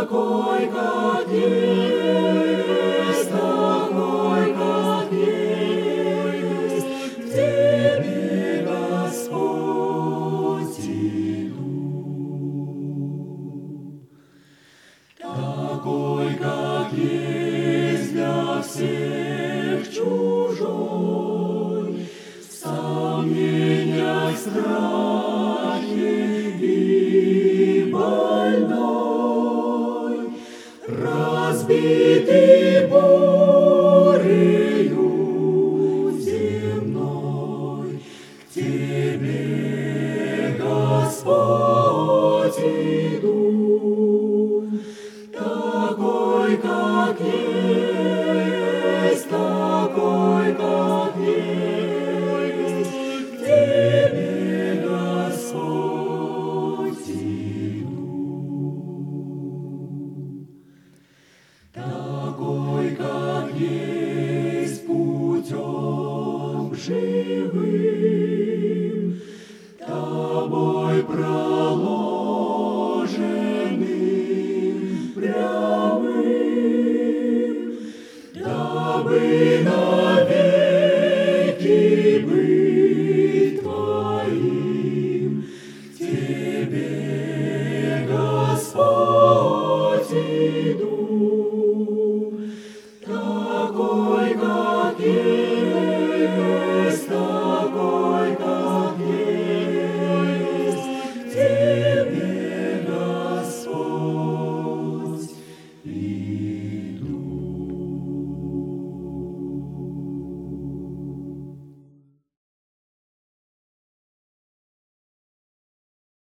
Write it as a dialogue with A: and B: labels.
A: такой, как есть, такой, как есть, к Тебе, Господь, иду. Такой, как есть, для всех чужой, в сомнениях, страхе и больной, разбитый бурею земной, к Тебе, Господь, иду. Такой, как есть.